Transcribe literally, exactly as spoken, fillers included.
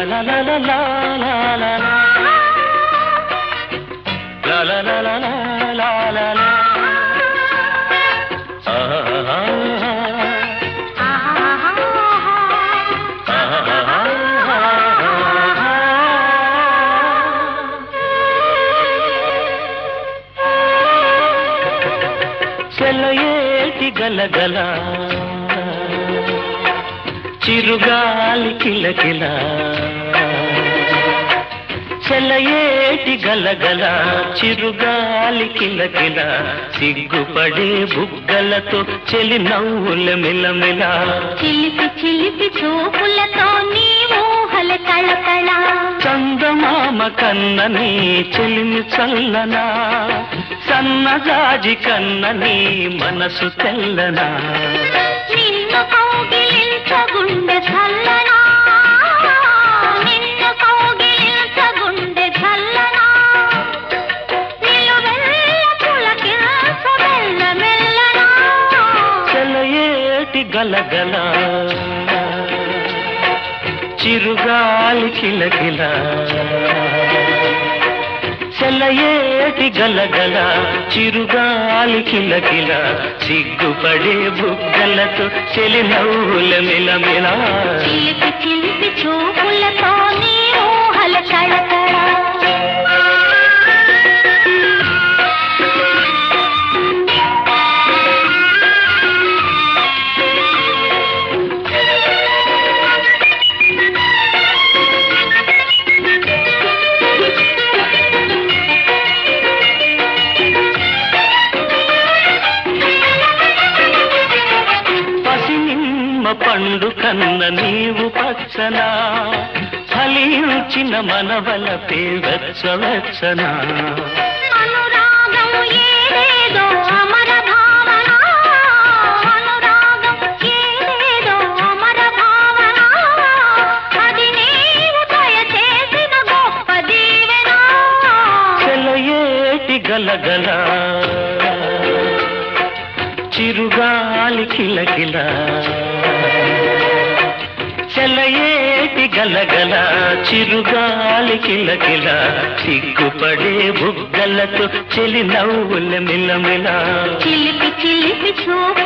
la la la la la la la la la la la la la la సెలయేటి గలగల చిరుగాలి కిలకిల సెలయేటి గలగల చిరుగాలి కిలకిల సిగ్గుపడే బుగ్గలతో చెలి నవ్వుల మిలమిల చిలిపి చిలిపి చూపులతో నీ ఊహల కళకళ చందమామ కన్నని చెలిమి చల్లనా సన్నజాజి కన్నని మనసు తెల్లనా నిన్ను కౌగిలించగుండె చల్లనా నిన్ను కౌగిలించగుండె చల్లనా నిలువెల్ల పులకించ మెల్ల మెల్లనా సెలయేటి గలగల చిరుగాలి కిలకిల సెలయేటి గలగల చిరుగాలి కిలకిల సిగ్గుపడే బుగ్గలతో చెలి నవ్వుల మిలమిల చిలిపి చిలిపి చూపులతో నీ ఊహల కళకళ పండు కన్న నీవు పచ్చనా ఫలించిన మనవలపే వెచ్చ వెచ్చనా అనురాగం ఏదో అమర భావన అనురాగం ఏదో అమర భావన అది నీవు దయచేసిన గొప్ప దీవెన సెలయేటి గలగల చిరుగాలి కిలకిల సెలయేటి గలగల చిరుగాలి కిలకిల సిగ్గుపడే బుగ్గలతో చెలి నవ్వుల మిలమిల చిలిపి చిలిపి చూపు